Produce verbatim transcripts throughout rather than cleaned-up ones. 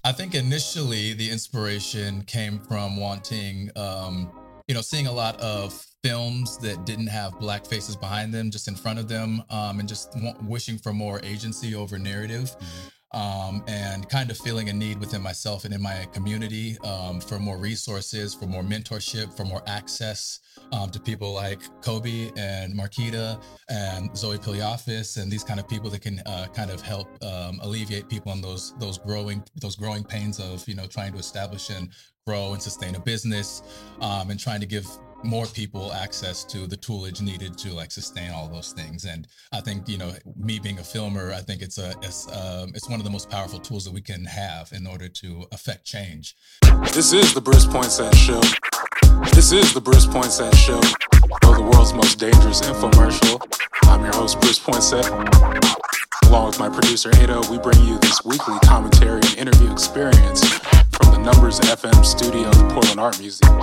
I think initially the inspiration came from wanting, um, you know, seeing a lot of films that didn't have black faces behind them, just in front of them, um, and just w- wishing for more agency over narrative. Mhm. Um, and kind of feeling a need within myself and in my community um, for more resources, for more mentorship, for more access um, to people like Kobe and Marquita and Zoe Piliafis and these kind of people that can uh, kind of help um, alleviate people on those those growing those growing pains of you know trying to establish and grow and sustain a business um, and trying to give more people access to the toolage needed to like sustain all those things. And I think you know me being a filmer, I think it's a it's um, it's one of the most powerful tools that we can have in order to affect change. This is the Bruce Poinsett Show. This is the Bruce Poinsett Show, the world's most dangerous infomercial. I'm your host, Bruce Poinsett. Along with my producer, Ada, we bring you this weekly commentary and interview experience from the Numbers F M studio at the Portland Art Museum.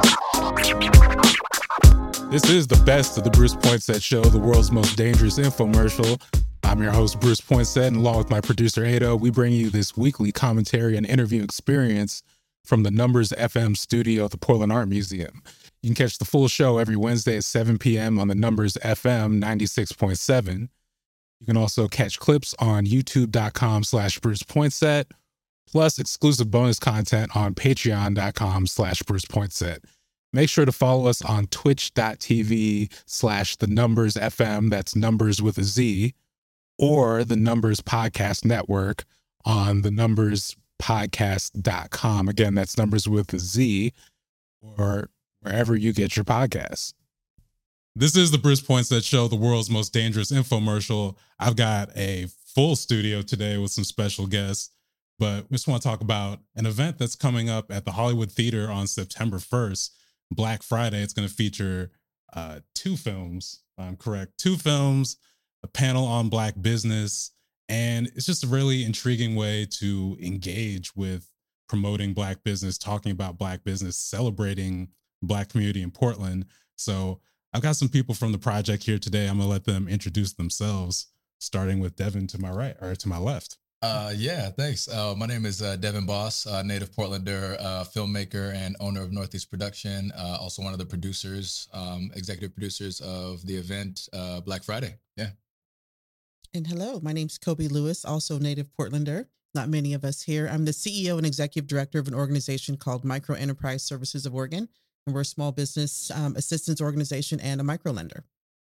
This is the best of the Bruce Poinsett Show, the world's most dangerous infomercial. I'm your host, Bruce Poinsett, and along with my producer, Ada, we bring you this weekly commentary and interview experience from the Numbers F M studio at the Portland Art Museum. You can catch the full show every Wednesday at seven p.m. on the Numbers F M ninety-six point seven. You can also catch clips on youtube.com slash Bruce Poinsett, plus exclusive bonus content on patreon.com slash Bruce Poinsett. Make sure to follow us on twitch.tv slash the Numbers FM, that's numbers with a Z, or the Numbers Podcast Network on the numbers podcast dot com. Again, that's numbers with a Z, or wherever you get your podcasts. This is the Bruce Poinsett Show, the world's most dangerous infomercial. I've got a full studio today with some special guests, but we just want to talk about an event that's coming up at the Hollywood Theater on September first, Black Friday. It's going to feature uh, two films, if I'm correct, two films, a panel on Black business, and it's just a really intriguing way to engage with promoting Black business, talking about Black business, celebrating Black community in Portland. So I've got some people from the project here today. I'm going to let them introduce themselves, starting with Devin to my right, or to my left. Uh, yeah, thanks. Uh, my name is uh, Devin Boss, uh, native Portlander, uh, filmmaker and owner of Northeast Production. Uh, also one of the producers, um, executive producers of the event uh, Black Friday. Yeah. And hello, my name's Kobe Lewis, also native Portlander. Not many of us here. I'm the C E O and executive director of an organization called Micro Enterprise Services of Oregon, and we're a small business um, assistance organization and a micro lender.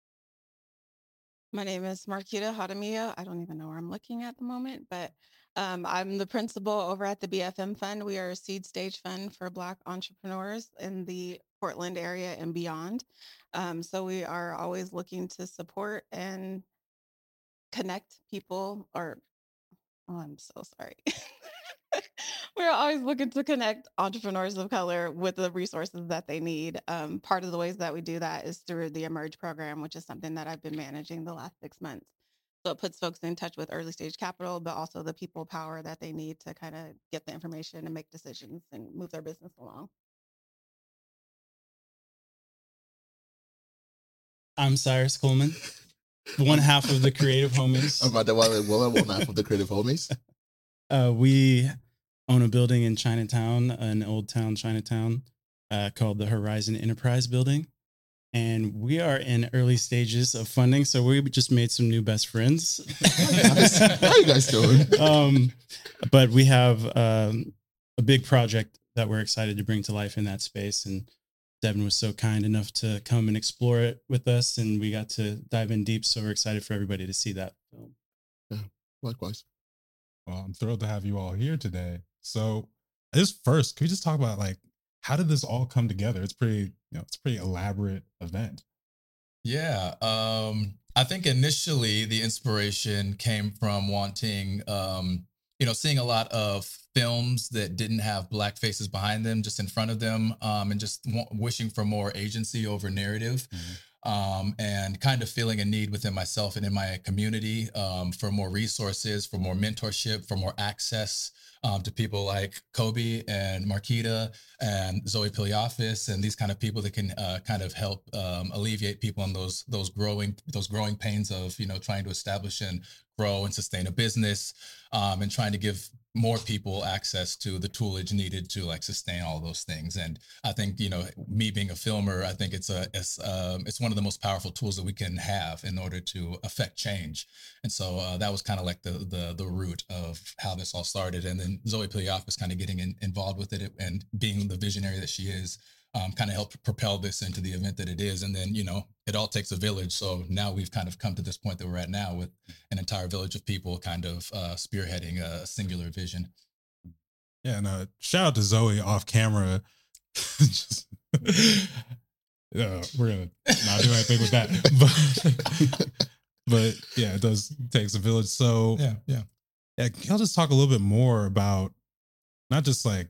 My name is Marquita Hadamiya. I don't even know where I'm looking at the moment, but um, I'm the principal over at the B F M Fund. We are a seed stage fund for Black entrepreneurs in the Portland area and beyond. Um, so we are always looking to support and connect people, or, oh, I'm so sorry. We're always looking to connect entrepreneurs of color with the resources that they need. Um, part of the ways that we do that is through the Emerge program, which is something that I've been managing the last six months. So it puts folks in touch with early stage capital, but also the people power that they need to kind of get the information and make decisions and move their business along. I'm Cyrus Coleman, one half of the Creative Homies. I'm about to one, one half of the Creative Homies. Uh, we own a building in Chinatown, an old town Chinatown, uh, called the Horizon Enterprise Building. And we are in early stages of funding, so we just made some new best friends. How are you guys doing? Um, but we have um, a big project that we're excited to bring to life in that space. And Devin was so kind enough to come and explore it with us, and we got to dive in deep. So we're excited for everybody to see that film. Yeah, likewise. Well, I'm thrilled to have you all here today. So, just first, can we just talk about like how did this all come together? It's pretty, you know, it's a pretty elaborate event. Yeah, um, I think initially the inspiration came from wanting, um, you know, seeing a lot of films that didn't have black faces behind them, just in front of them, um, and just w- wishing for more agency over narrative. Mm-hmm. Um, and kind of feeling a need within myself and in my community um, for more resources, for more mentorship, for more access um, to people like Kobe and Marquita and Zoe Piliafis and these kind of people that can uh, kind of help um, alleviate people on those those growing those growing pains of you know trying to establish and grow and sustain a business, um, and trying to give more people access to the toolage needed to like sustain all those things. And I think, you know, me being a filmer, I think it's a it's um, it's one of the most powerful tools that we can have in order to affect change. And so uh, that was kind of like the the the root of how this all started. And then Zoe Piliakos kind of getting in, involved with it and being the visionary that she is, um, kind of helped propel this into the event that it is. And then, you know, it all takes a village. So now we've kind of come to this point that we're at now with an entire village of people kind of uh, spearheading a singular vision. Yeah, and uh, shout out to Zoe off camera. Just, uh, we're gonna not do anything with that, but, but yeah, it does takes a village. So Yeah, yeah. yeah, can y'all just talk a little bit more about not just like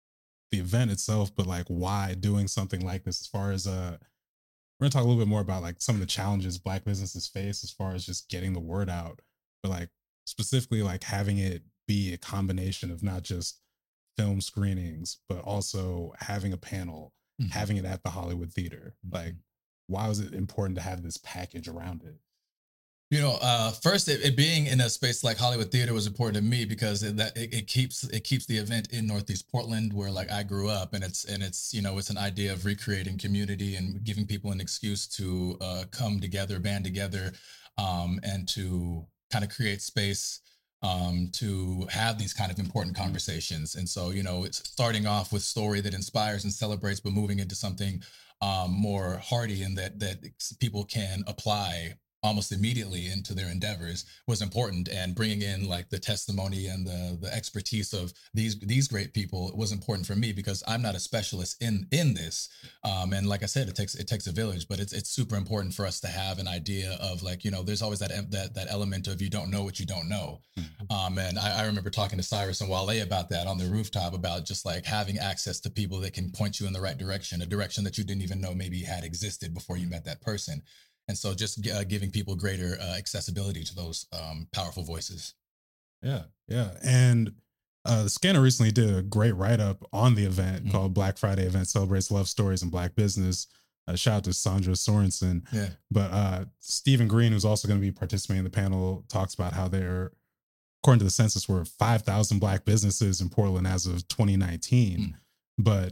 the event itself, but like why doing something like this? As far as uh, we're gonna talk a little bit more about like some of the challenges Black businesses face as far as just getting the word out, but like specifically like having it be a combination of not just film screenings, but also having a panel, mm-hmm. having it at the Hollywood Theater. Mm-hmm. Like, why was it important to have this package around it? You know, uh, first, it, it being in a space like Hollywood Theater was important to me because it, that it, it keeps it keeps the event in Northeast Portland, where like I grew up, and it's and it's you know it's an idea of recreating community and giving people an excuse to uh, come together, band together, um, and to kind of create space um, to have these kind of important conversations. And so, you know, it's starting off with story that inspires and celebrates, but moving into something um, more hearty and that that people can apply almost immediately into their endeavors was important. And bringing in like the testimony and the the expertise of these these great people was important for me because I'm not a specialist in in this. Um, and like I said, it takes it takes a village, but it's it's super important for us to have an idea of like, you know, there's always that that that element of you don't know what you don't know. Mm-hmm. Um, and I, I remember talking to Cyrus and Wale about that on the rooftop, about just like having access to people that can point you in the right direction, a direction that you didn't even know maybe had existed before you met that person. And so just uh, giving people greater uh, accessibility to those um, powerful voices. Yeah, yeah. And uh, the Scanner recently did a great write-up on the event mm-hmm. called Black Friday Event Celebrates Love Stories in Black Business. Uh, shout out to Sandra Sorensen. Yeah. But uh, Stephen Green, who's also going to be participating in the panel, talks about how there, according to the census, were five thousand Black businesses in Portland as of twenty nineteen. Mm. But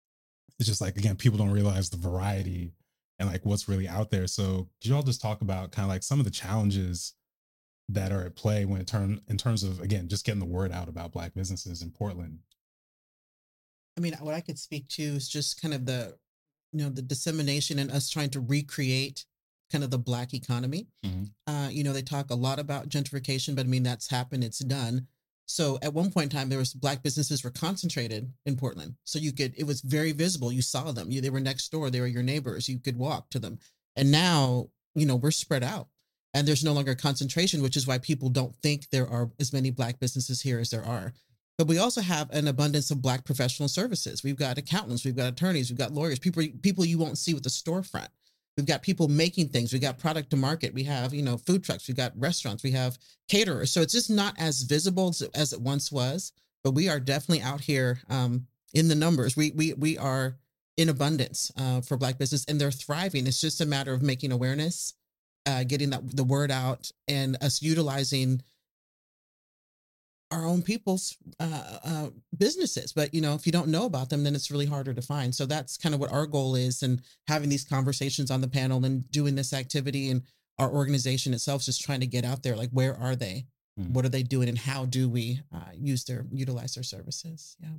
it's just like, again, people don't realize the variety and like what's really out there. So could you all just talk about kind of like some of the challenges that are at play when it turn in terms of, again, just getting the word out about Black businesses in Portland? I mean, what I could speak to is just kind of the, you know, the dissemination and us trying to recreate kind of the Black economy. Mm-hmm. Uh, you know, they talk a lot about gentrification, but I mean, that's happened, it's done. So at one point in time, there was Black businesses were concentrated in Portland. So you could, it was very visible. You saw them. You, they were next door. They were your neighbors. You could walk to them. And now, you know, we're spread out and there's no longer concentration, which is why people don't think there are as many Black businesses here as there are. But we also have an abundance of Black professional services. We've got accountants, we've got attorneys, we've got lawyers, people, people you won't see with the storefront. We've got people making things. We got product to market. We have, you know, food trucks. We got restaurants. We have caterers. So it's just not as visible as, as it once was. But we are definitely out here um, in the numbers. We we we are in abundance uh, for Black business, and they're thriving. It's just a matter of making awareness, uh, getting that the word out, and us utilizing our own people's uh, uh, businesses. But, you know, if you don't know about them, then it's really harder to find. So that's kind of what our goal is, and having these conversations on the panel and doing this activity, and our organization itself is just trying to get out there. Like, where are they? Mm. What are they doing? And how do we uh, use their, utilize their services? Yeah.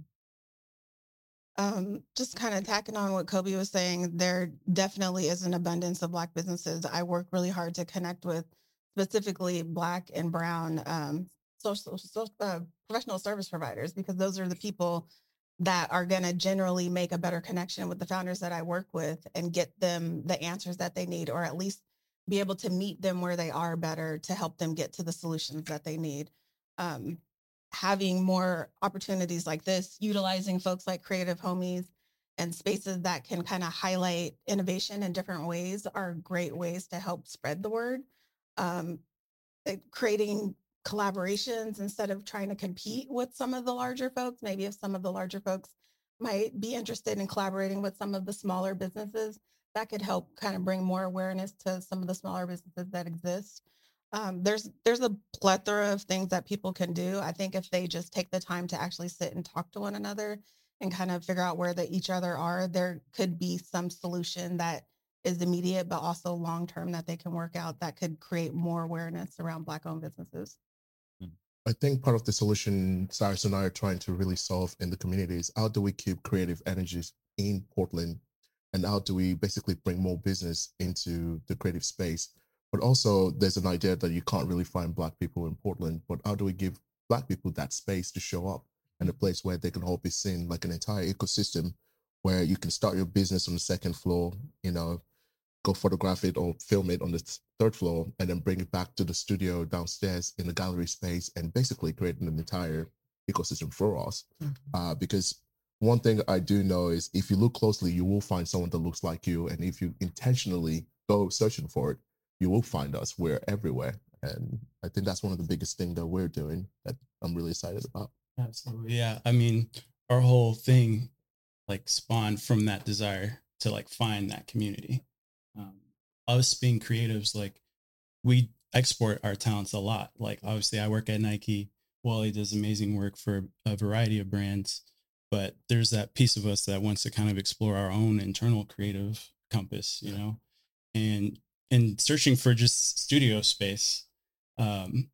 Um, just kind of tacking on what Kobe was saying, there definitely is an abundance of Black businesses. I work really hard to connect with specifically Black and Brown um, social, social uh, professional service providers, because those are the people that are going to generally make a better connection with the founders that I work with and get them the answers that they need, or at least be able to meet them where they are better to help them get to the solutions that they need. Um, having more opportunities like this, utilizing folks like Creative Homies and spaces that can kind of highlight innovation in different ways are great ways to help spread the word. Um, creating collaborations instead of trying to compete with some of the larger folks. Maybe if some of the larger folks might be interested in collaborating with some of the smaller businesses, that could help kind of bring more awareness to some of the smaller businesses that exist. Um, there's there's a plethora of things that people can do. I think if they just take the time to actually sit and talk to one another and kind of figure out where they each other are, there could be some solution that is immediate, but also long term that they can work out that could create more awareness around Black owned businesses. I think part of the solution Cyrus and I are trying to really solve in the community is how do we keep creative energies in Portland, and how do we basically bring more business into the creative space? But also, there's an idea that you can't really find Black people in Portland, but how do we give Black people that space to show up and a place where they can all be seen, like an entire ecosystem where you can start your business on the second floor, you know, go photograph it or film it on the third floor, and then bring it back to the studio downstairs in the gallery space, and basically creating an entire ecosystem for us. Mm-hmm. Uh, because one thing I do know is if you look closely, you will find someone that looks like you. And if you intentionally go searching for it, you will find us. We're everywhere. And I think that's one of the biggest things that we're doing that I'm really excited about. Absolutely. Yeah. I mean, our whole thing like spawned from that desire to like find that community. Um, us being creatives, like we export our talents a lot. Like obviously I work at Nike. Wally does amazing work for a variety of brands, but there's that piece of us that wants to kind of explore our own internal creative compass, you know, and, and searching for just studio space. Um,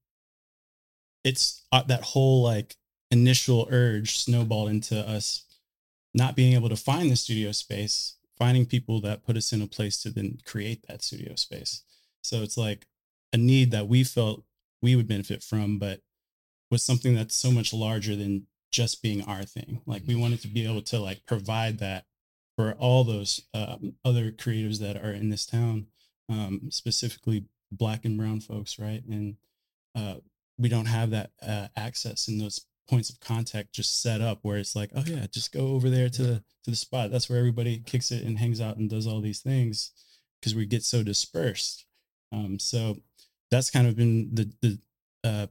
it's uh, that whole like initial urge snowballed into us not being able to find the studio space, finding people that put us in a place to then create that studio space. So it's like a need that we felt we would benefit from, but was something that's so much larger than just being our thing. Like we wanted to be able to like provide that for all those um, other creatives that are in this town, um, specifically Black and brown folks, right? And uh, we don't have that uh, access in those points of contact just set up where it's like, oh yeah, just go over there to the to the spot. That's where everybody kicks it and hangs out and does all these things because we get so dispersed. Um, so that's kind of been the the uh,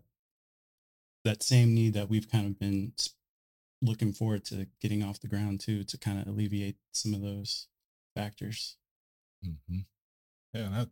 that same need that we've kind of been looking forward to getting off the ground too, to kind of alleviate some of those factors. Mm-hmm. Yeah, that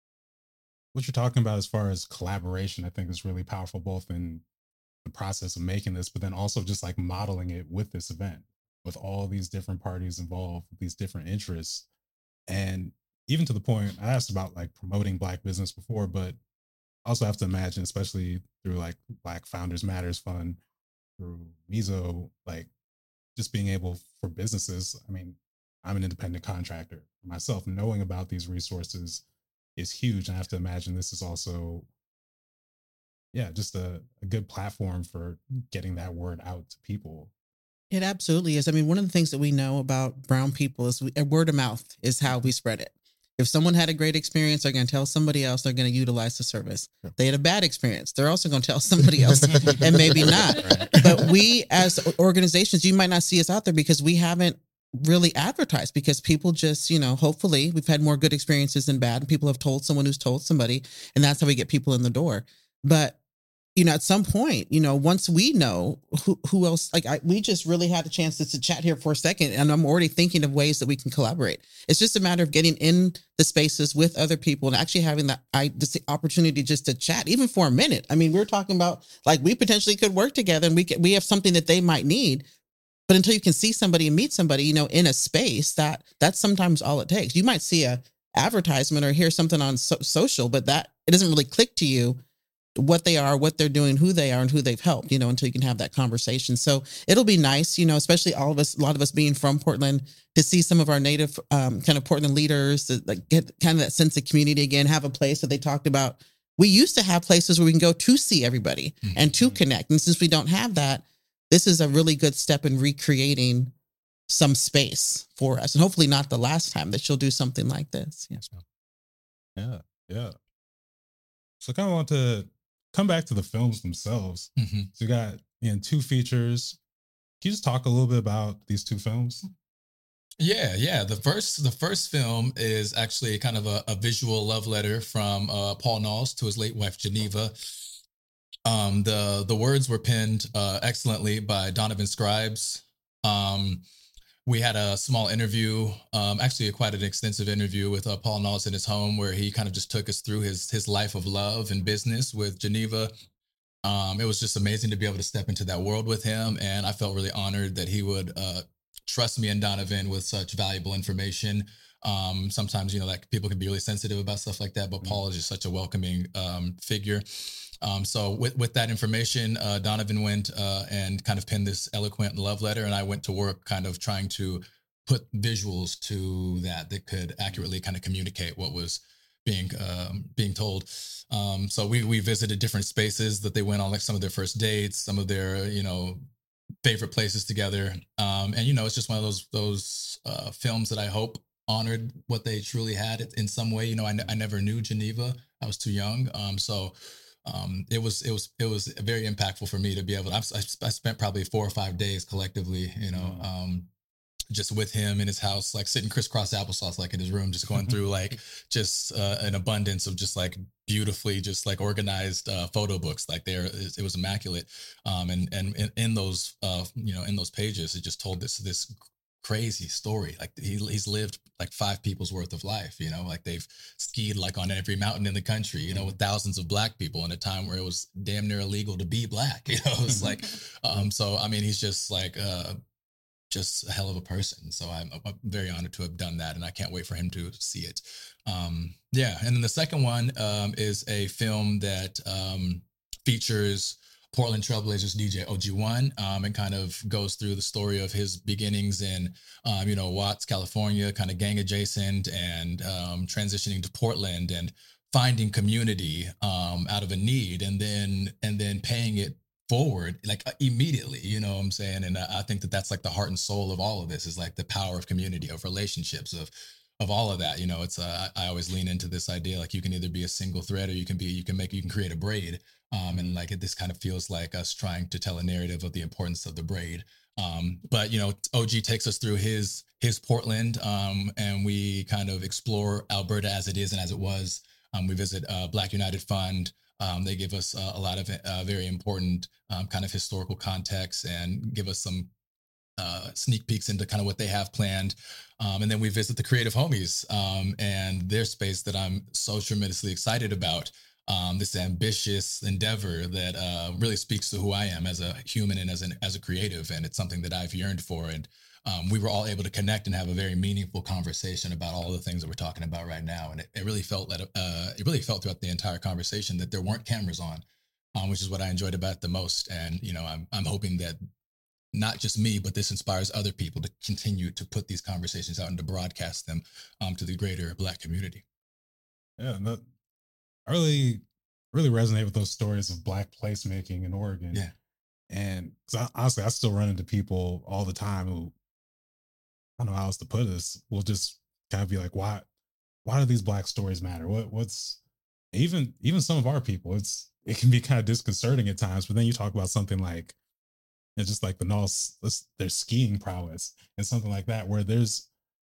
what you're talking about as far as collaboration, I think is really powerful, both in the process of making this, but then also just like modeling it with this event, with all these different parties involved, with these different interests. And even to the point, I asked about like promoting Black business before, but I also have to imagine, especially through like Black Founders Matters Fund, through Mizo, like just being able for businesses. I mean, I'm an independent contractor myself. Knowing about these resources is huge. And I have to imagine this is also, yeah, just a, a good platform for getting that word out to people. It absolutely is. I mean, one of the things that we know about brown people is we, word of mouth is how we spread it. If someone had a great experience, they're going to tell somebody else, they're going to utilize the service. If they had a bad experience, they're also going to tell somebody else and maybe not. Right. But we as organizations, you might not see us out there because we haven't really advertised, because people just, you know, hopefully we've had more good experiences than bad. And people have told someone who's told somebody, and that's how we get people in the door. But you know, at some point, you know, once we know who, who else, like I, we just really had a chance to, to chat here for a second, and I'm already thinking of ways that we can collaborate. It's just a matter of getting in the spaces with other people and actually having that I just the opportunity just to chat, even for a minute. I mean, we're talking about like we potentially could work together, and we can, we have something that they might need. But until you can see somebody and meet somebody, you know, in a space, that that's sometimes all it takes. You might see a advertisement or hear something on so- social, but that it doesn't really click to you what they are, what they're doing, who they are, and who they've helped, you know, until you can have that conversation. So it'll be nice, you know, especially all of us, a lot of us being from Portland, to see some of our native um, kind of Portland leaders, to like get kind of that sense of community again, have a place that they talked about. We used to have places where we can go to see everybody mm-hmm. and to connect. And since we don't have that, this is a really good step in recreating some space for us. And hopefully not the last time that she'll do something like this. Yes. Yeah. Yeah. So I kind of want to come back to the films themselves. Mm-hmm. So you got you know, two features. Can you just talk a little bit about these two films? Yeah, yeah. The first, the first film is actually kind of a, a visual love letter from uh, Paul Knowles to his late wife Geneva. Um, the the words were penned uh, excellently by Donovan Scribes. Um, we had a small interview, um, actually quite an extensive interview with uh, Paul Knowles in his home, where he kind of just took us through his his life of love and business with Geneva. Um, it was just amazing to be able to step into that world with him, and I felt really honored that he would uh, trust me and Donovan with such valuable information. Um, sometimes, you know, like people can be really sensitive about stuff like that, but Paul is just such a welcoming um, figure. Um, so with, with that information, uh, Donovan went uh, and kind of penned this eloquent love letter, and I went to work kind of trying to put visuals to that that could accurately kind of communicate what was being um, being told. Um, so we we visited different spaces that they went on, like some of their first dates, some of their, you know, favorite places together. Um, and, you know, it's just one of those those uh, films that I hope honored what they truly had in some way. You know, I, n- I never knew Geneva. I was too young. Um, so um, it was it was it was very impactful for me to be able to, I, I spent probably four or five days collectively, you know, um, just with him in his house, like sitting crisscross applesauce, like in his room, just going through like just uh, an abundance of just like beautifully, just like organized uh, photo books. Like there, it was immaculate. Um, and and in, in those, uh, you know, in those pages, it just told this this crazy story. Like he he's lived like five people's worth of life. You know, like they've skied like on every mountain in the country. You know, with thousands of black people in a time where it was damn near illegal to be black. You know, it's like, um, so I mean, he's just like. Uh, just a hell of a person. So I'm, I'm very honored to have done that, and I can't wait for him to see it. Um, yeah, and then the second one um, is a film that um, features Portland Trailblazers D J O G one, um, and kind of goes through the story of his beginnings in, um, you know, Watts, California, kind of gang adjacent, and um, transitioning to Portland and finding community um, out of a need, and then and then paying it forward like uh, immediately, you know what I'm saying? And I think that that's like the heart and soul of all of this, is like the power of community, of relationships, of of all of that. You know, it's uh, I always lean into this idea, like you can either be a single thread, or you can be you can make you can create a braid. Um, and like it, this kind of feels like us trying to tell a narrative of the importance of the braid. Um, but you know, O G takes us through his his Portland, um, and we kind of explore Alberta as it is and as it was. Um, we visit uh, Black United Fund. Um, they give us uh, a lot of uh, very important um, kind of historical context, and give us some uh, sneak peeks into kind of what they have planned. Um, and then we visit the Creative Homies um, and their space that I'm so tremendously excited about. Um, this ambitious endeavor that uh, really speaks to who I am as a human and as an as a creative, and it's something that I've yearned for. And um, we were all able to connect and have a very meaningful conversation about all the things that we're talking about right now. And it, it really felt that uh, it really felt throughout the entire conversation that there weren't cameras on, um, which is what I enjoyed about it the most. And you know, I'm I'm hoping that not just me, but this inspires other people to continue to put these conversations out and to broadcast them um, to the greater Black community. Yeah, that, I really, really resonate with those stories of Black placemaking in Oregon. Yeah. And because honestly, I still run into people all the time who, I don't know how else to put this, will just kind of be like, why, why do these Black stories matter? What, what's even, even some of our people, it's, it can be kind of disconcerting at times, but then you talk about something like, it's just like the Knowles, their skiing prowess and something like that, where there's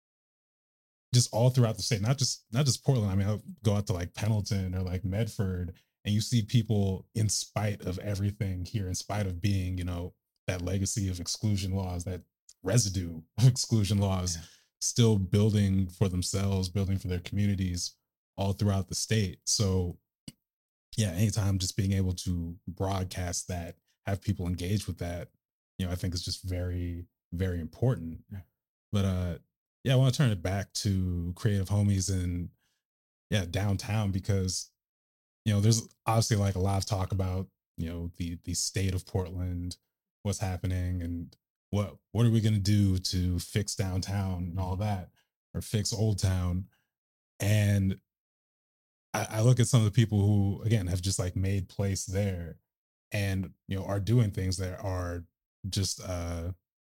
just all throughout the state, not just not just Portland. I mean, I'll go out to like Pendleton or like Medford, and you see people, in spite of everything here, in spite of being, you know, that legacy of exclusion laws, that residue of exclusion laws, yeah, still building for themselves, building for their communities all throughout the state. So yeah, anytime just being able to broadcast that, have people engage with that, you know, I think is just very, very important. Yeah. But uh, yeah, I want to turn it back to Creative Homies and yeah, downtown, because you know, there's obviously like a lot of talk about, you know, the the state of Portland, what's happening, and what what are we gonna do to fix downtown and all that, or fix Old Town. And I, I look at some of the people who again have just like made place there, and you know, are doing things that are just uh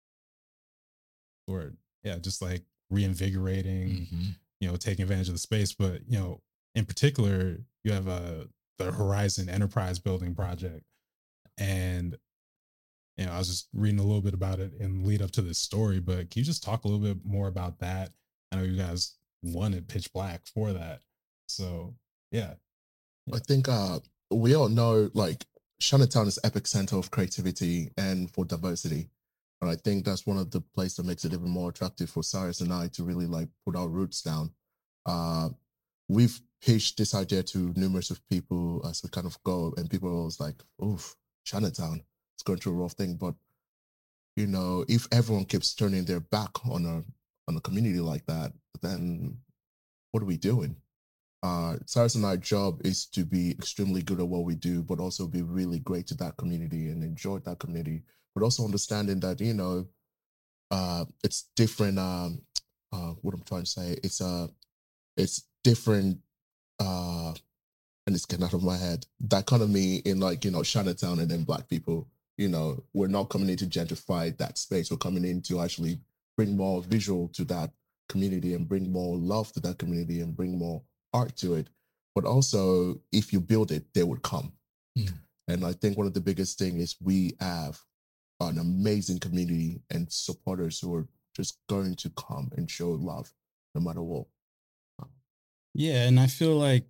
or yeah, just like reinvigorating, mm-hmm, you know, taking advantage of the space. But you know, in particular, you have uh the Horizon Enterprise Building project, and you know, I was just reading a little bit about it in lead up to this story. But can you just talk a little bit more about that? I know you guys won at Pitch Black for that, so yeah. I think uh, we all know like Chinatown is epicenter of creativity and for diversity. And I think that's one of the places that makes it even more attractive for Cyrus and I to really like put our roots down. Uh, we've pitched this idea to numerous of people as we kind of go, and people are always like, "Oof, Chinatown, it's going through a rough thing." But you know, if everyone keeps turning their back on a on a community like that, then what are we doing? Uh, Cyrus and our job is to be extremely good at what we do, but also be really great to that community and enjoy that community, but also understanding that, you know, uh, it's different. Um, uh, what I'm trying to say, it's uh, it's different. Uh, and it's getting out of my head. Dichotomy in like, you know, Chinatown and then Black people, you know, we're not coming in to gentrify that space. We're coming in to actually bring more visual to that community and bring more love to that community and bring more art to it. But also, if you build it, they would come. Mm. And I think one of the biggest thing is we have an amazing community and supporters who are just going to come and show love no matter what. Yeah, and I feel like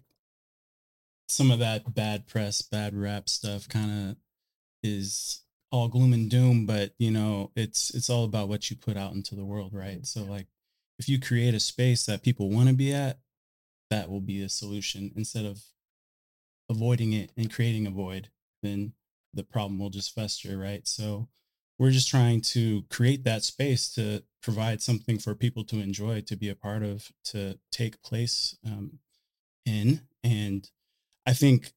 some of that bad press, bad rap stuff kind of is all gloom and doom, but you know, it's it's all about what you put out into the world, right? So like if you create a space that people want to be at, that will be a solution instead of avoiding it and creating a void, then the problem will just fester, right? So we're just trying to create that space to provide something for people to enjoy, to be a part of, to take place um, in. And I think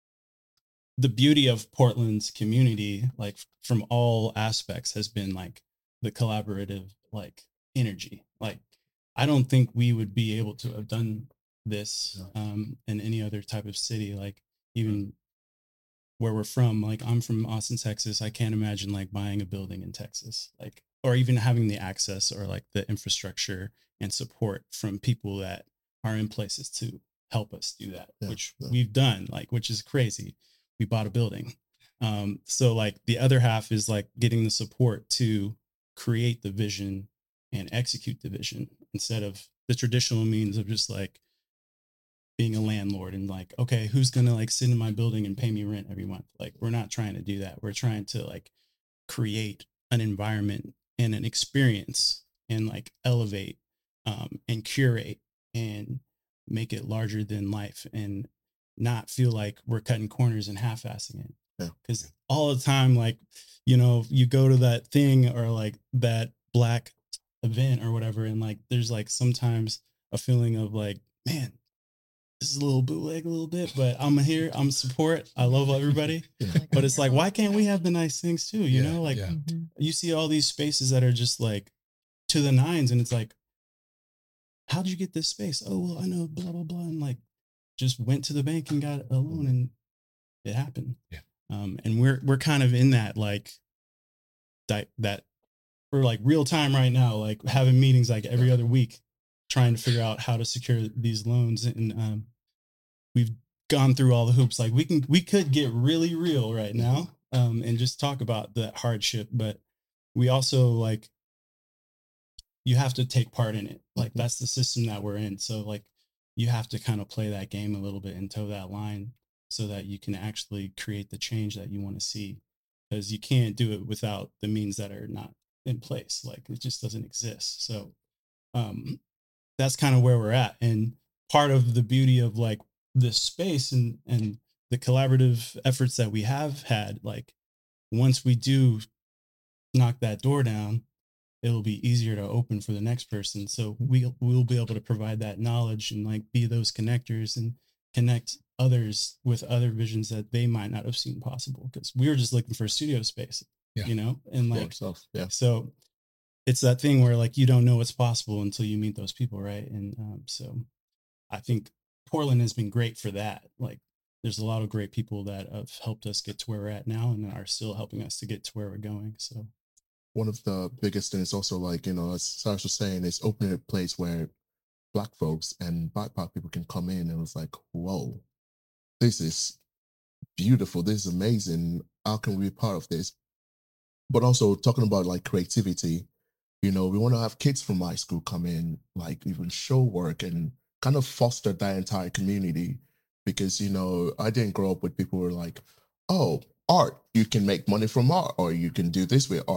the beauty of Portland's community, like from all aspects, has been like the collaborative, like energy. Like, I don't think we would be able to have done this um, in any other type of city. Like even where we're from, like I'm from Austin, Texas. I can't imagine like buying a building in Texas, like, or even having the access or like the infrastructure and support from people that are in places to help us do that, Yeah, which yeah. we've done, like, which is crazy. We bought a building. Um, so like the other half is like getting the support to create the vision and execute the vision instead of the traditional means of just like being a landlord and like, okay, who's going to like sit in my building and pay me rent every month? Like, we're not trying to do that. We're trying to like create an environment and an experience and like elevate um, and curate and make it larger than life and not feel like we're cutting corners and half-assing it. Yeah. Because all the time, like, you know, you go to that thing or like that Black event or whatever, and like there's like sometimes a feeling of like, man, this is a little bootleg a little bit, but I'm here, I'm support. I love everybody. Yeah. But it's like, why can't we have the nice things too? You Yeah, know, like yeah. Mhm. you see all these spaces that are just like to the nines, and it's like, how'd you get this space? Oh, well, I know, blah, blah, blah. And like just went to the bank and got a loan and it happened. Yeah. Um, and we're we're kind of in that like that that we're like real time right now, like having meetings like every other week, trying to figure out how to secure these loans. And um, we've gone through all the hoops. Like we can we could get really real right now um, and just talk about that hardship, but we also like you have to take part in it. Like that's the system that we're in. So like you have to kind of play that game a little bit and toe that line so that you can actually create the change that you want to see. Because you can't do it without the means that are not in place. Like it just doesn't exist. So um, that's kind of where we're at. And part of the beauty of like this space and and the collaborative efforts that we have had, like once we do knock that door down, it'll be easier to open for the next person. So we we'll be able to provide that knowledge and like be those connectors and connect others with other visions that they might not have seen possible. Because we were just looking for a studio space, Yeah. you know, and For like himself. Yeah. so it's that thing where like you don't know what's possible until you meet those people, right? And um, so I think Portland has been great for that. Like there's a lot of great people that have helped us get to where we're at now and are still helping us to get to where we're going. So One of the biggest things also like, you know, as Cyrus was saying, is opening a place where Black folks and B I P O C people can come in and it's like, whoa, this is beautiful. This is amazing. How can we be part of this? But also talking about like creativity, you know, we want to have kids from high school come in, like even show work and kind of foster that entire community. Because, you know, I didn't grow up with people who were like, oh, art, you can make money from art, or you can do this with art.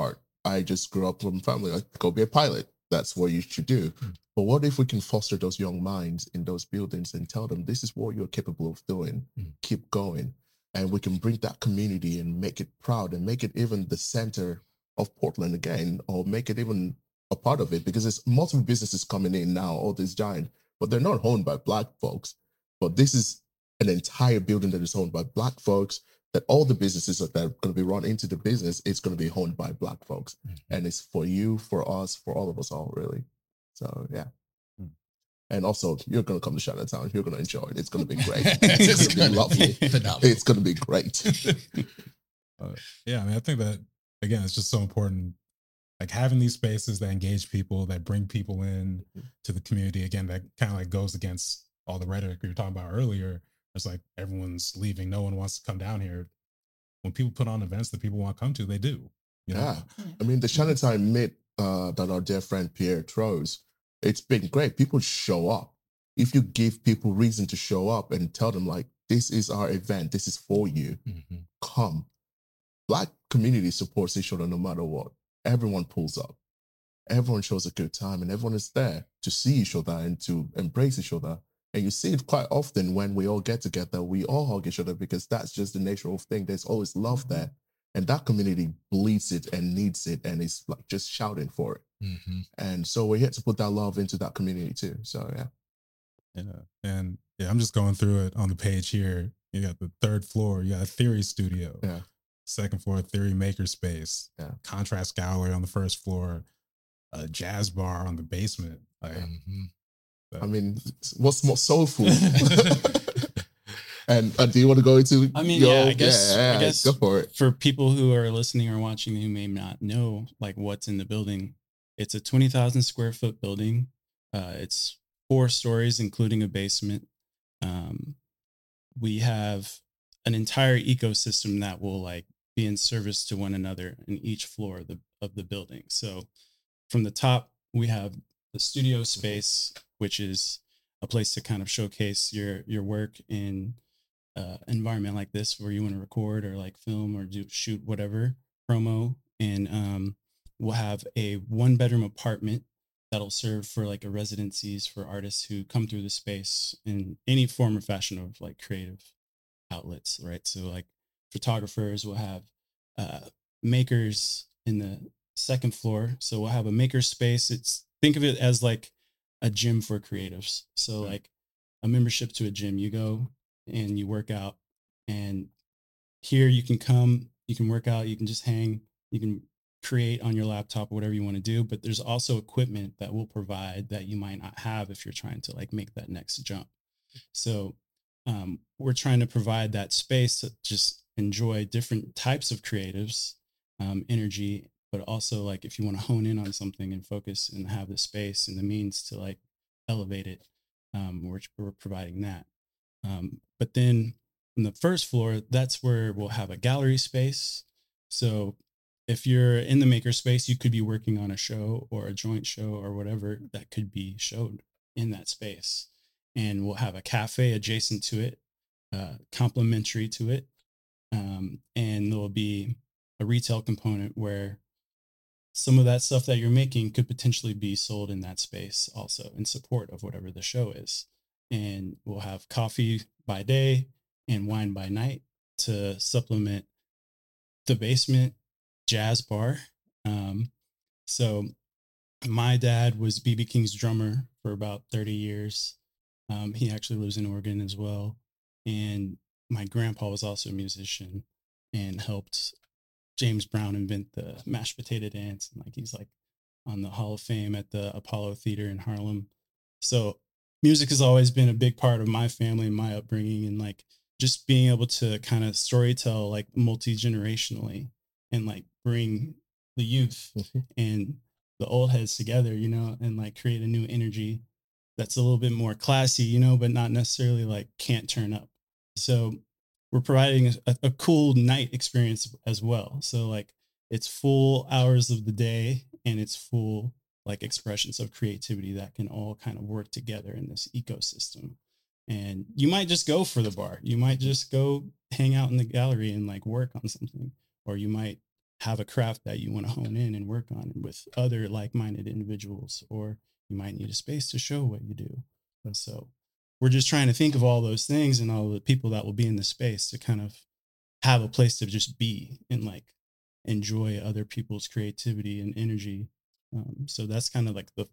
I just grew up from a family, like, go be a pilot. That's what you should do. Mm. But what if we can foster those young minds in those buildings and tell them this is what you're capable of doing? Mm. Keep going. And we can bring that community and make it proud and make it even the center of Portland again, or make it even a part of it, because there's multiple businesses coming in now, all these giant, but they're not owned by Black folks. But this is an entire building that is owned by Black folks, that all the businesses that are going to be run into the business, it's going to be owned by Black folks. Mm-hmm. And it's for you, for us, for all of us all, really. So, yeah. Mm. And also, you're going to come to Chinatown. You're going to enjoy it. It's going to be great. It's going to be lovely. Phenomenal. It's going to be great. uh, yeah, I mean, I think that, again, it's just so important. Like having these spaces that engage people, that bring people in to the community, again, that kind of like goes against all the rhetoric we were talking about earlier. It's like everyone's leaving. No one wants to come down here. When people put on events that people want to come to, they do. You know? Yeah. I mean, the Chinatown Meet uh, that our dear friend Pierre throws, it's been great. People show up. If you give people reason to show up and tell them, like, this is our event, this is for you, mm-hmm. come. Black community supports each other no matter what. Everyone pulls up. Everyone shows a good time, and everyone is there to see each other and to embrace each other. And you see it quite often when we all get together, we all hug each other, because that's just the nature of thing. There's always love there. And that community bleeds it and needs it, and is like just shouting for it. Mm-hmm. And so we're here to put that love into that community too. So, yeah. Yeah. And yeah, I'm just going through it on the page here. You got the third floor, you got a Theory studio. Yeah. Second floor, Theory Makerspace. Yeah. Contrast Gallery on the first floor. A jazz bar on the basement. Like, mm-hmm. I mean, what's more soulful? and uh, do you want to go into? I mean, your, yeah, I guess. Yeah, I guess go for it. For people who are listening or watching who may not know, like, what's in the building, it's a twenty thousand square foot building. Uh, it's four stories, including a basement. Um, we have an entire ecosystem that will like be in service to one another in each floor of the of the building. So from the top, we have the studio space, which is a place to kind of showcase your your work in uh environment like this, where you want to record or like film or do shoot whatever promo. And um we'll have a one bedroom apartment that'll serve for like a residencies for artists who come through the space in any form or fashion of like creative outlets, right? So like photographers will have uh makers in the second floor. So we'll have a maker space. It's think of it as like a gym for creatives. So right. like a membership to a gym, you go and you work out, and here you can come, you can work out, you can just hang, you can create on your laptop, whatever you want to do. But there's also equipment that we'll provide that you might not have if you're trying to like make that next jump. So um, we're trying to provide that space to just enjoy different types of creatives, um, energy, but also like if you want to hone in on something and focus and have the space and the means to like elevate it, um, we're, we're providing that. Um, but then on the first floor, that's where we'll have a gallery space. So if you're in the maker space, you could be working on a show or a joint show or whatever that could be showed in that space. And we'll have a cafe adjacent to it, uh, complementary to it. Um, and there'll be a retail component where some of that stuff that you're making could potentially be sold in that space also in support of whatever the show is. And we'll have coffee by day and wine by night to supplement the basement jazz bar. Um, so my dad was B B King's drummer for about thirty years. Um, he actually lives in Oregon as well. And my grandpa was also a musician and helped James Brown invent the mashed potato dance. And like, he's like on the Hall of Fame at the Apollo Theater in Harlem. So music has always been a big part of my family and my upbringing, and like just being able to kind of storytell like multi-generationally and like bring the youth mm-hmm. and the old heads together, you know, and like create a new energy that's a little bit more classy, you know, but not necessarily like can't turn up. So we're providing a, a cool night experience as well. So like it's full hours of the day and it's full like expressions of creativity that can all kind of work together in this ecosystem. And you might just go for the bar. You might just go hang out in the gallery and like work on something, or you might have a craft that you want to hone in and work on with other like-minded individuals, or you might need a space to show what you do. And so we're just trying to think of all those things and all the people that will be in the space to kind of have a place to just be and like enjoy other people's creativity and energy. Um, so that's kind of like the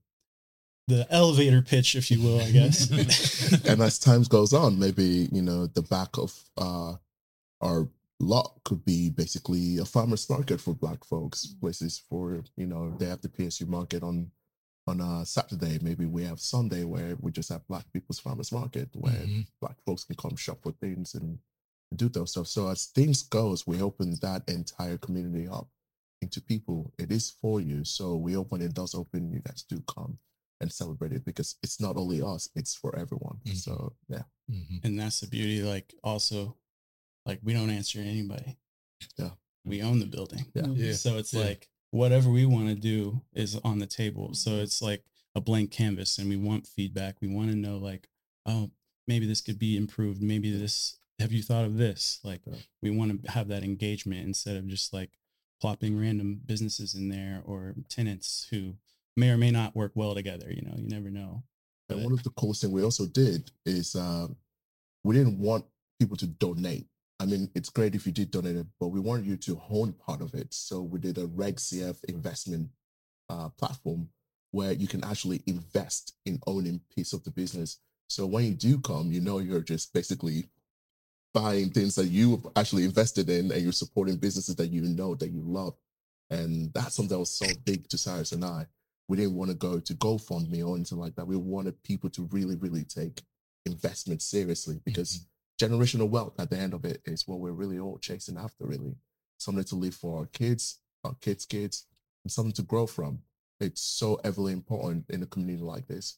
the elevator pitch, if you will, I guess. And as times goes on, maybe, you know, the back of uh, our lot could be basically a farmer's market for Black folks, places for, you know, they have the P S U market on on a Saturday. Maybe we have Sunday where we just have Black people's farmer's market where mm-hmm. Black folks can come shop for things and do those stuff. So as things goes, we open that entire community up into people. It is for you. So we open, it does open, you guys do come and celebrate it, because it's not only us, it's for everyone. Mm-hmm. So yeah. Mm-hmm. And that's the beauty. Like also, like we don't answer to anybody. Yeah. We own the building. Yeah. Mm-hmm. yeah. So it's yeah. like whatever we want to do is on the table. So it's like a blank canvas, and we want feedback. We want to know like, oh, maybe this could be improved. Maybe this, have you thought of this? Like yeah. we want to have that engagement instead of just like plopping random businesses in there or tenants who may or may not work well together. You know, you never know. And but, one of the coolest things we also did is uh, we didn't want people to donate. I mean, it's great if you did donate it, but we wanted you to own part of it. So we did a Reg C F investment uh, platform where you can actually invest in owning a piece of the business. So when you do come, you know, you're just basically buying things that you actually invested in, and you're supporting businesses that you know, that you love. And that's something that was so big to Cyrus and I. We didn't want to go to GoFundMe or anything like that. We wanted people to really, really take investment seriously, because mm-hmm. generational wealth at the end of it is what we're really all chasing after, really. Something to leave for our kids, our kids' kids, and something to grow from. It's so heavily important in a community like this.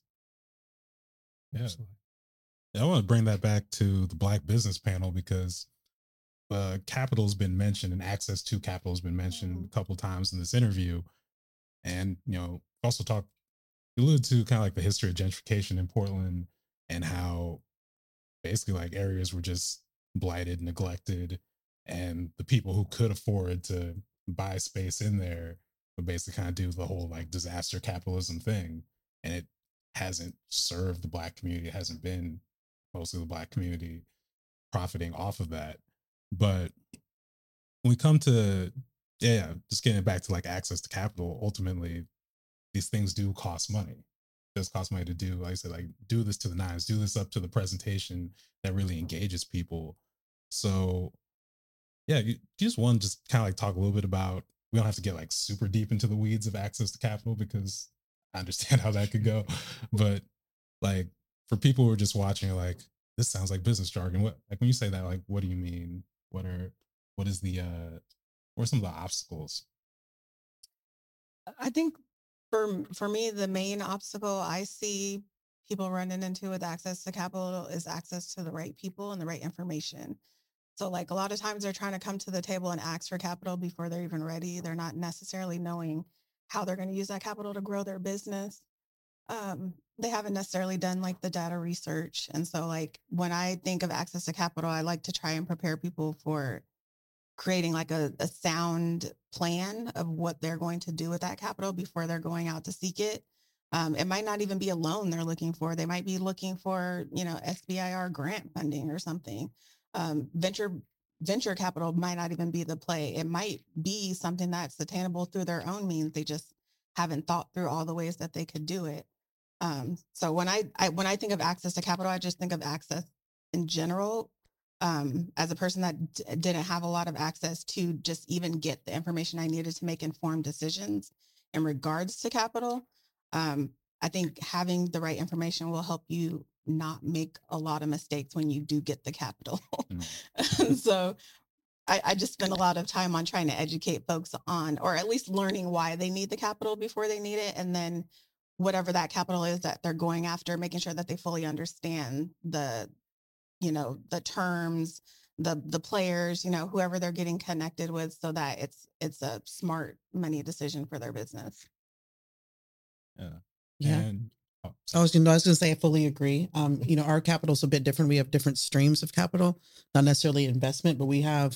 Yeah. yeah I want to bring that back to the Black business panel, because uh, capital has been mentioned and access to capital has been mentioned a couple of times in this interview. And, you know, also talk, alluded to kind of like the history of gentrification in Portland and how basically like areas were just blighted, neglected, and the people who could afford to buy space in there would basically kind of do the whole like disaster capitalism thing. And it hasn't served the Black community. It hasn't been mostly the Black community profiting off of that. But when we come to, yeah, just getting back to like access to capital, ultimately, these things do cost money. It does cost money to do, like I said, like do this to the nines, do this up to the presentation that really engages people. So yeah, you, you just want to just kind of like talk a little bit about, we don't have to get like super deep into the weeds of access to capital, because I understand how that could go. But like for people who are just watching, like, this sounds like business jargon. What, like when you say that, like, what do you mean? What are, what is the, uh, what are some of the obstacles? I think for for me, the main obstacle I see people running into with access to capital is access to the right people and the right information. So like a lot of times they're trying to come to the table and ask for capital before they're even ready. They're not necessarily knowing how they're going to use that capital to grow their business. Um, they haven't necessarily done like the data research. And so like when I think of access to capital, I like to try and prepare people for creating like a, a sound plan of what they're going to do with that capital before they're going out to seek it. Um, it might not even be a loan they're looking for. They might be looking for, you know, S B I R grant funding or something. Um, venture venture capital might not even be the play. It might be something that's attainable through their own means. They just haven't thought through all the ways that they could do it. Um, so when I, I when I think of access to capital, I just think of access in general. Um, as a person that d- didn't have a lot of access to just even get the information I needed to make informed decisions in regards to capital, um, I think having the right information will help you not make a lot of mistakes when you do get the capital. Mm. So I, I just spend a lot of time on trying to educate folks on, or at least learning why they need the capital before they need it. And then whatever that capital is that they're going after, making sure that they fully understand the, you know, the terms, the the players, you know, whoever they're getting connected with, so that it's it's a smart money decision for their business. Yeah. Yeah. And, oh, I was, you know, I was going to say, I fully agree. Um, you know, our capital is a bit different. We have different streams of capital, not necessarily investment, but we have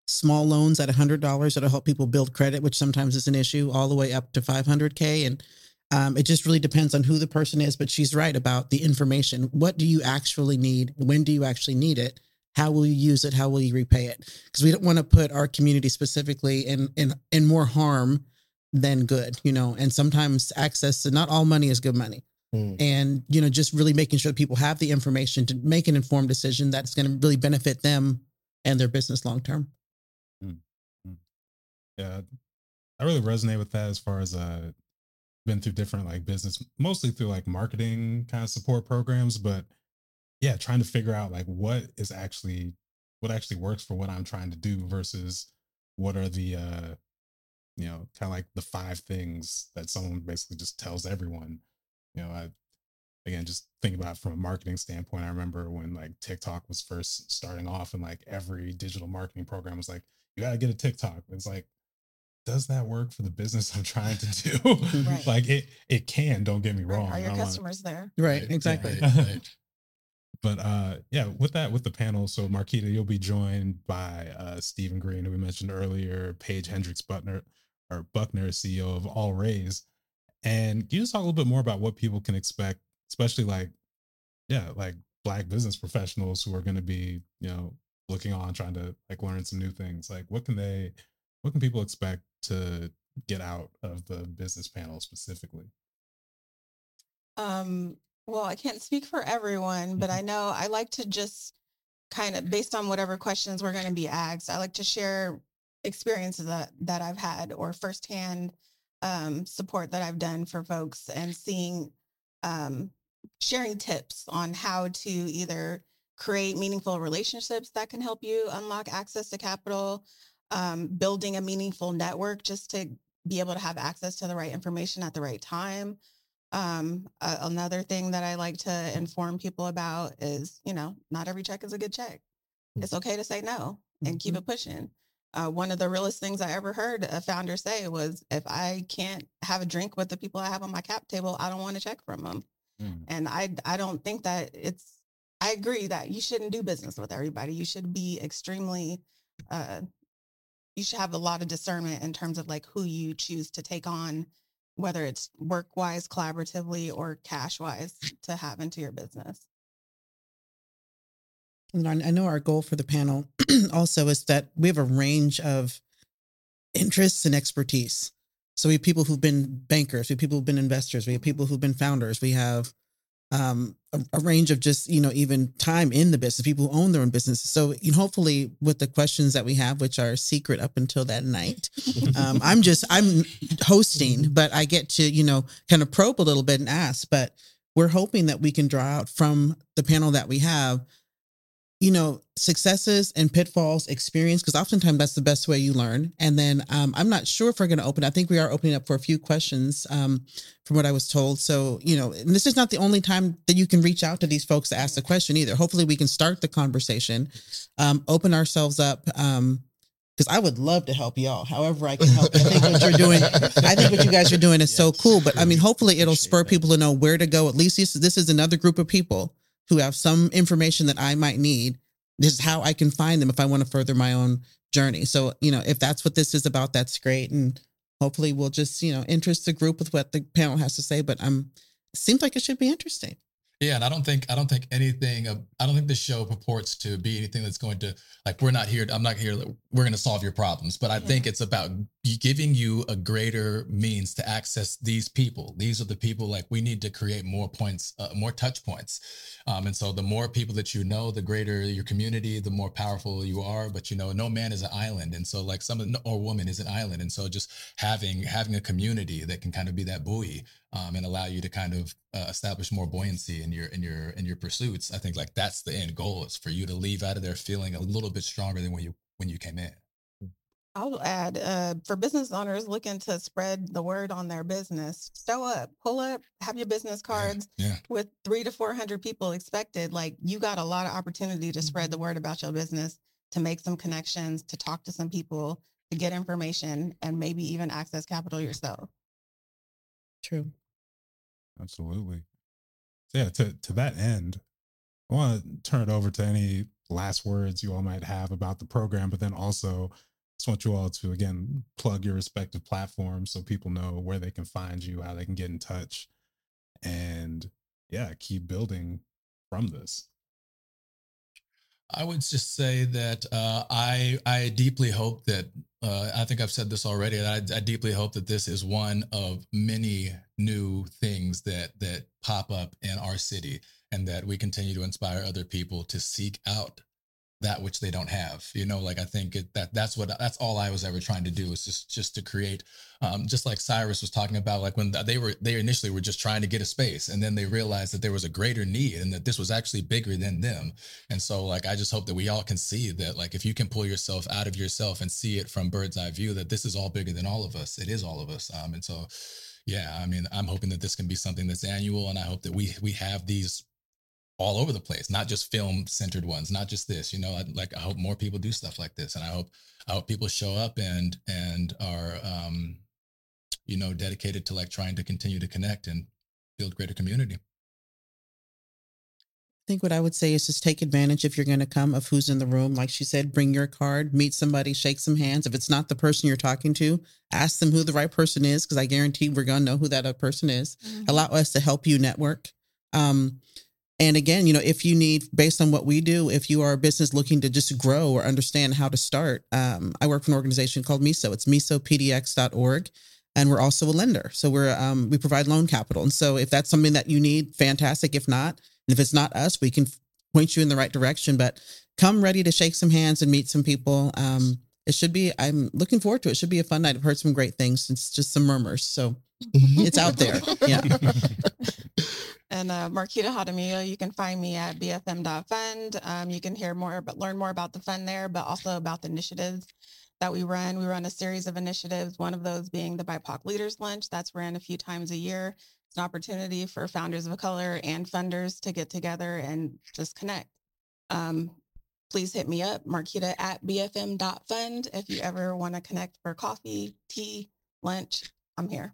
small loans at one hundred dollars that'll help people build credit, which sometimes is an issue, all the way up to five hundred K. And um, it just really depends on who the person is. But she's right about the information. What do you actually need? When do you actually need it? How will you use it? How will you repay it? Because we don't want to put our community specifically in, in, in more harm than good, you know, and sometimes access to not all money is good money. Mm. And, you know, just really making sure people have the information to make an informed decision that's going to really benefit them and their business long term. Mm. Yeah, I really resonate with that as far as uh been through different like business, mostly through like marketing kind of support programs, but yeah, trying to figure out like what is actually what actually works for what I'm trying to do versus what are the uh you know, kind of like the five things that someone basically just tells everyone. You know, I again just think about it from a marketing standpoint. I remember when like TikTok was first starting off, and like every digital marketing program was like, you got to get a TikTok. It's like, does that work for the business I'm trying to do? Right. Like it it can, don't get me wrong. Are your customers wanna, there? Right, exactly. Right, right. But uh, yeah, with that, with the panel, so Marquita, you'll be joined by uh, Stephen Green, who we mentioned earlier, Paige Hendricks Buckner, or Buckner, C E O of All Raise. And can you just talk a little bit more about what people can expect, especially like, yeah, like Black business professionals who are going to be, you know, looking on, trying to like learn some new things. Like, what can they, what can people expect to get out of the business panel specifically? Um. Well, I can't speak for everyone, but I know I like to just kind of, based on whatever questions we're going to be asked, I like to share experiences that, that I've had or firsthand um, support that I've done for folks, and seeing, um, sharing tips on how to either create meaningful relationships that can help you unlock access to capital, um, building a meaningful network just to be able to have access to the right information at the right time. Um, uh, another thing that I like to inform people about is, you know, not every check is a good check. It's okay to say no and mm-hmm. keep it pushing. Uh, one of the realest things I ever heard a founder say was, if I can't have a drink with the people I have on my cap table, I don't want a check from them. Mm. And I, I don't think that it's, I agree that you shouldn't do business with everybody. You should be extremely, uh, you should have a lot of discernment in terms of like who you choose to take on, whether it's work-wise, collaboratively, or cash-wise to have into your business. And I know our goal for the panel also is that we have a range of interests and expertise. So we have people who've been bankers, we have people who've been investors, we have people who've been founders, we have um, a, a range of just, you know, even time in the business, people who own their own businesses. So you know, hopefully with the questions that we have, which are secret up until that night, um, I'm just, I'm hosting, but I get to, you know, kind of probe a little bit and ask, but we're hoping that we can draw out from the panel that we have, you know, successes and pitfalls, experience, because oftentimes that's the best way you learn. And then um, I'm not sure if we're going to open. I think we are opening up for a few questions um, from what I was told. So, you know, and this is not the only time that you can reach out to these folks to ask the question either. Hopefully we can start the conversation, um, open ourselves up. Um, because I would love to help y'all. However I can help. I think what you're doing, I think what you guys are doing is so cool. But I mean, hopefully it'll spur people to know where to go. At least this, this is another group of people who have some information that I might need. This is how I can find them if I want to further my own journey. So, you know, if that's what this is about, that's great. And hopefully we'll just, you know, interest the group with what the panel has to say. But um, it seems like it should be interesting. Yeah, and I don't think I don't think anything. I don't think the show purports to be anything that's going to, like, we're not here. I'm not here. We're going to solve your problems, but I yeah. think it's about giving you a greater means to access these people. These are the people, like, we need to create more points, uh, more touch points, um, and so the more people that you know, the greater your community, the more powerful you are. But you know, no man is an island, and so like some or woman is an island, and so just having having a community that can kind of be that buoy. Um, and allow you to kind of uh, establish more buoyancy in your in your in your pursuits. I think like that's the end goal, is for you to leave out of there feeling a little bit stronger than when you when you came in. I'll add uh, for business owners looking to spread the word on their business, show up, pull up, have your business cards yeah, yeah. with three to four hundred people expected. Like, you got a lot of opportunity to spread the word about your business, to make some connections, to talk to some people, to get information, and maybe even access capital yourself. True. Absolutely. So yeah, to, to that end, I want to turn it over to any last words you all might have about the program, but then also just want you all to, again, plug your respective platforms so people know where they can find you, how they can get in touch, and yeah, keep building from this. I would just say that uh, I I deeply hope that uh, I think I've said this already. I, I deeply hope that this is one of many new things that that pop up in our city, and that we continue to inspire other people to seek out that which they don't have. You know, like I think it, that that's what that's all I was ever trying to do, is just just to create, um, just like Cyrus was talking about, like when they were they initially were just trying to get a space, and then they realized that there was a greater need and that this was actually bigger than them. And so like I just hope that we all can see that, like if you can pull yourself out of yourself and see it from bird's eye view, that this is all bigger than all of us. It is all of us. Um, and so yeah, I mean, I'm hoping that this can be something that's annual, and I hope that we we have these all over the place, not just film centered ones, not just this, you know, I, like I hope more people do stuff like this. And I hope, I hope people show up and, and are, um, you know, dedicated to like trying to continue to connect and build greater community. I think what I would say is just take advantage, if you're going to come, of who's in the room. Like she said, bring your card, meet somebody, shake some hands. If it's not the person you're talking to, ask them who the right person is, because I guarantee we're going to know who that other person is. Mm-hmm. Allow us to help you network. Um, And again, you know, if you need, based on what we do, if you are a business looking to just grow or understand how to start, um, I work for an organization called MISO. It's miso p d x dot org. And we're also a lender. So we're, um, we provide loan capital. And so if that's something that you need, fantastic. If not, and if it's not us, we can point you in the right direction. But come ready to shake some hands and meet some people. Um, it should be, I'm looking forward to it. It should be a fun night. I've heard some great things. It's just some murmurs. So it's out there. Yeah. And uh, Marquita Hadamio, you can find me at b f m dot fund. Um, you can hear more, but learn more about the fund there, but also about the initiatives that we run. We run a series of initiatives, one of those being the B I P O C Leaders Lunch. That's ran a few times a year. It's an opportunity for founders of color and funders to get together and just connect. Um, please hit me up, Marquita at b f m dot fund. If you ever want to connect for coffee, tea, lunch, I'm here.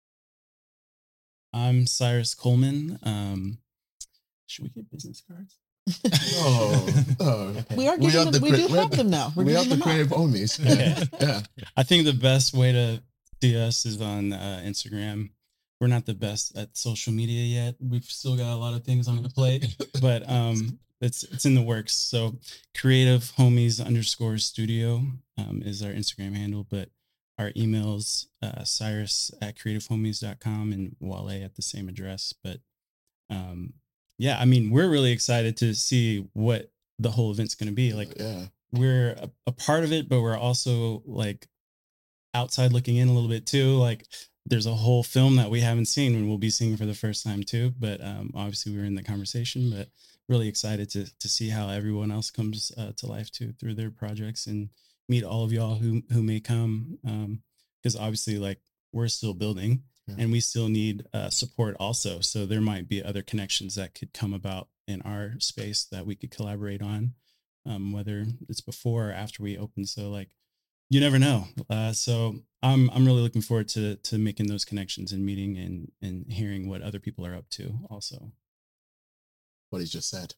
I'm Cyrus Coleman. Um, should we get business cards? oh, oh. We are getting we, them, the, we do have them now. We're we have the them creative homies. Okay. Yeah. I think the best way to see us is on uh, Instagram. We're not the best at social media yet. We've still got a lot of things on the plate, but um, it's it's in the works. So creative homies underscore studio um, is our Instagram handle, but our emails, uh, Cyrus at creative homies dot com and Wale at the same address. But um, yeah, I mean, we're really excited to see what the whole event's going to be. Like, yeah. we're a, a part of it, but we're also like outside looking in a little bit too. Like, there's a whole film that we haven't seen and we'll be seeing for the first time too. But um, obviously we were in the conversation, but really excited to to see how everyone else comes uh, to life too through their projects, and meet all of y'all who who may come, um because obviously like we're still building, yeah. and we still need uh support also, so there might be other connections that could come about in our space that we could collaborate on, um whether it's before or after we open. So like, you never know. Uh so i'm i'm really looking forward to to making those connections and meeting and and hearing what other people are up to also. What he just said.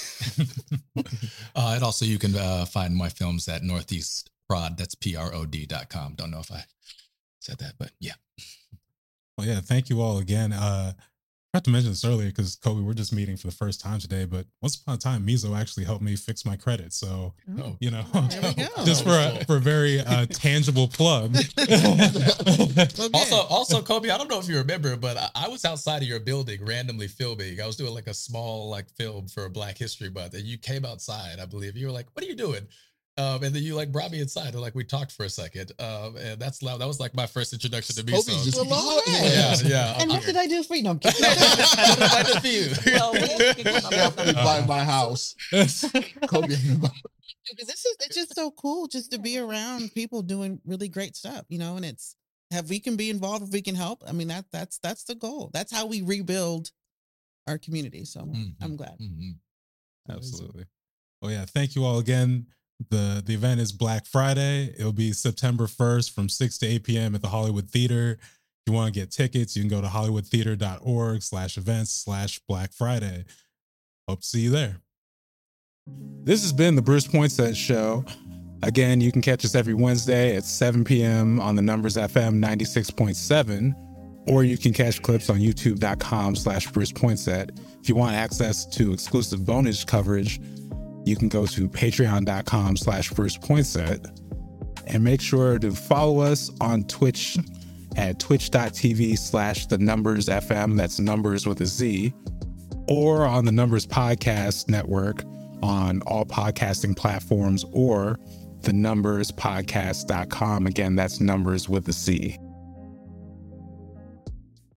uh, and also you can uh, find my films at Northeast Prod. That's P R O D dot com. Don't know if I said that, but yeah. Well, yeah, thank you all again. Uh, I forgot to mention this earlier because Kobe, we're just meeting for the first time today, but once upon a time, Miso actually helped me fix my credit. So, oh, you know, just for a, for a very uh, tangible plug. Okay. Also, also, Kobe, I don't know if you remember, but I, I was outside of your building randomly filming. I was doing like a small like film for Black History Month, and you came outside, I believe. You were like, "What are you doing?" Um, and then you like brought me inside and like we talked for a second. Um, and that's that was like my first introduction to Miso. Just well, yeah, yeah. And what did I do for you? No, I'm kidding. What did I do for you? Well, Definitely buy my house. Kobe. Because this is it's just so cool just to be around people doing really great stuff, you know. And it's have we can be involved if we can help. I mean that that's that's the goal. That's how we rebuild our community. So mm-hmm. I'm glad. Mm-hmm. Absolutely. Well, yeah. Thank you all again. The the event is Black Friday. It'll be September first from six to eight p.m. at the Hollywood Theater. If you want to get tickets, you can go to hollywood theater dot org slash events slash Black Friday. Hope to see you there. This has been the Bruce Poinsett Show. Again, you can catch us every Wednesday at seven p.m. on the Numbers F M ninety-six point seven, or you can catch clips on youtube.com slash Bruce Poinsett. If you want access to exclusive bonus coverage, you can go to patreon.com slash Bruce Poinsett. And make sure to follow us on Twitch at twitch.tv slash the Numbers FM. That's numbers with a Z. Or on the Numbers Podcast Network on all podcasting platforms, or the numbers podcast dot com. Again, that's numbers with a C.